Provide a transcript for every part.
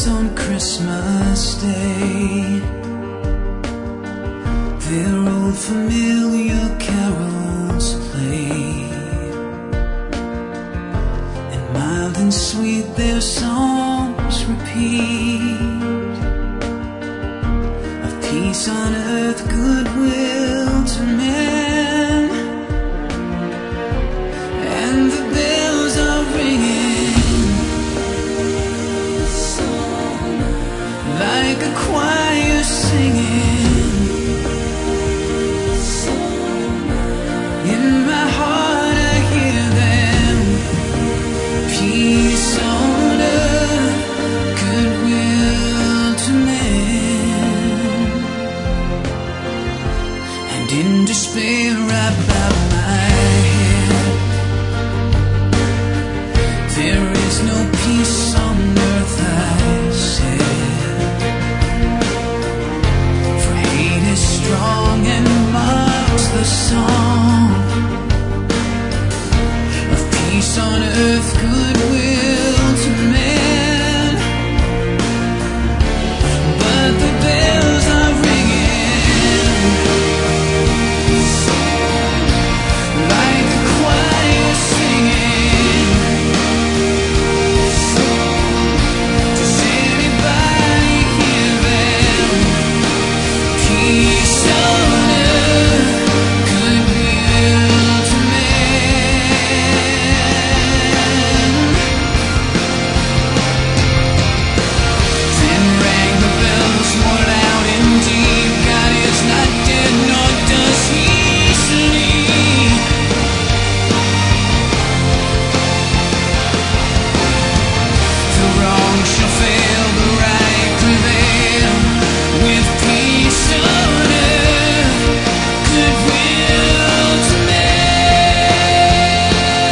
Peace on Christmas Day. Their old familiar carols play, and mild and sweet their songs repeat, of peace on earth, goodwill to men. And the bells are ringing like a choir singing. In my heart I hear them. Peace on earth, goodwill to men. And in despair I bow my head. There is no peace on earth, I said, for hate is strong and marks the song of peace on earth, goodwill to men. But the bells are ringing like a choir singing. Does anybody hear them? Peace on earth, goodwill to men. Then rang the bells more loud and deep. God is not dead, nor does he sleep. The wrong shall fail, the right prevail, with peace on earth, goodwill to men.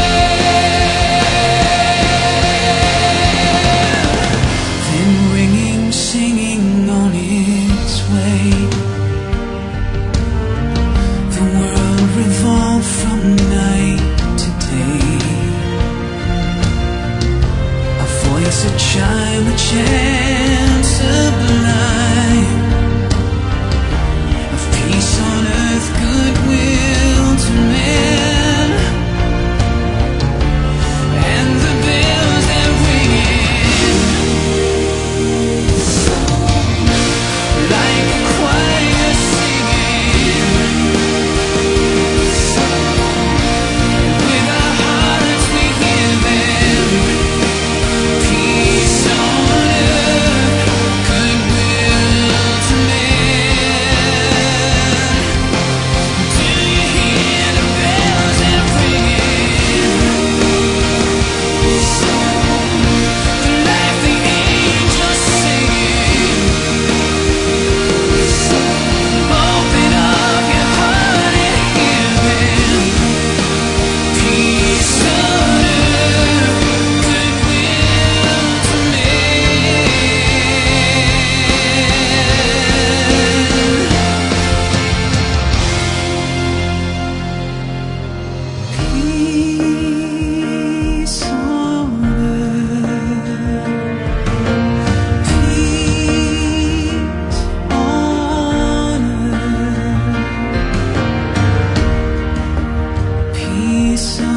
Then ringing, singing on its way, the world revolved from night to day. A voice, a chime, a chant sublime, of peace on earth, goodwill to men. And the bells are ringing like a choir singing. With our hearts we hear them. Peace on earth, goodwill to men. Do you hear the bells are ringing? Like the angels singing. Open up your heart and hear them. Peace on earth, goodwill to men. Peace on earth, peace on earth, peace on